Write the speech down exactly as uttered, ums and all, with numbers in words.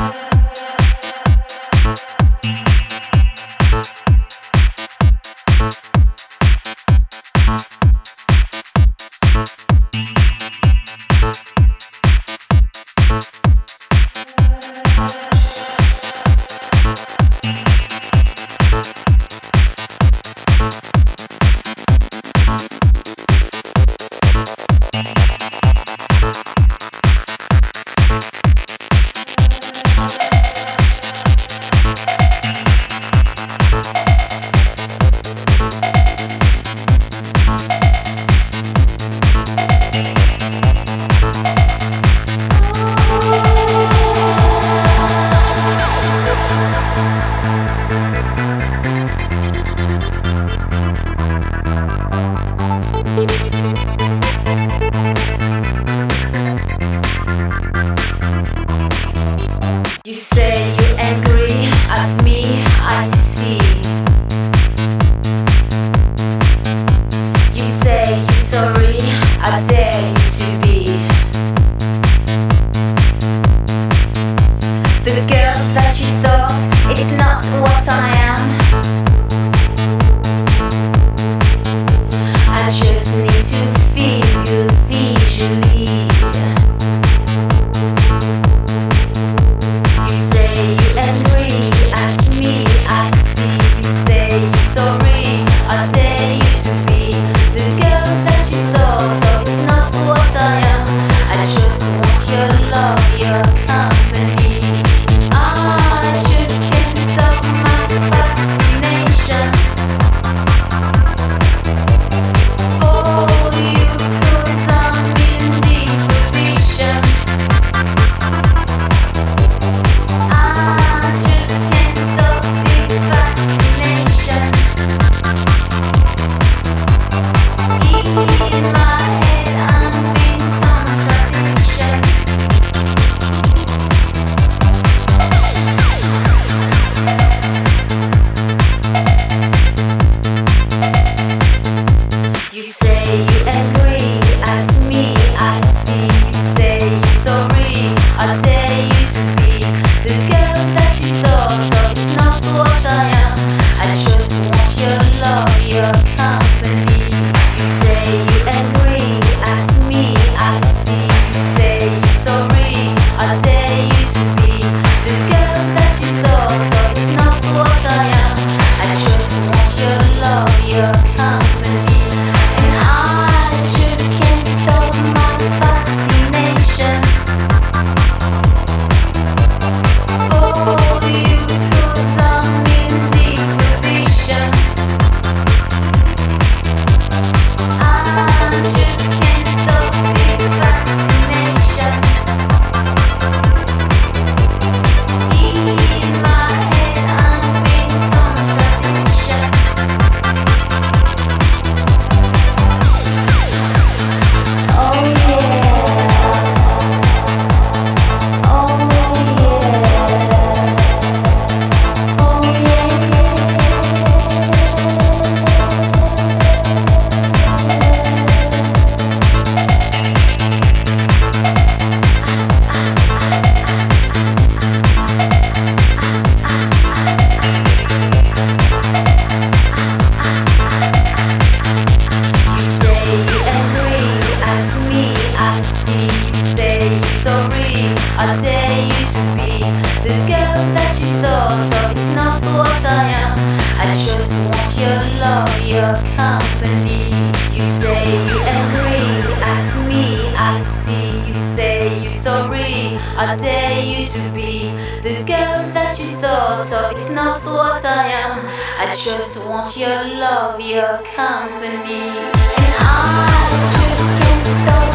You say you're angry at me, I see. You say you're sorry, I dare you to be the girl that you thought it's not what I am. I just need to feel good visually. I dare you to be the girl that you thought of. It's not what I am. I just want your love, your company. You say you're angry at me, I see. You say you're sorry. I dare you to be the girl that you thought of. It's not what I am. I just want your love, your company. And I just can't stop.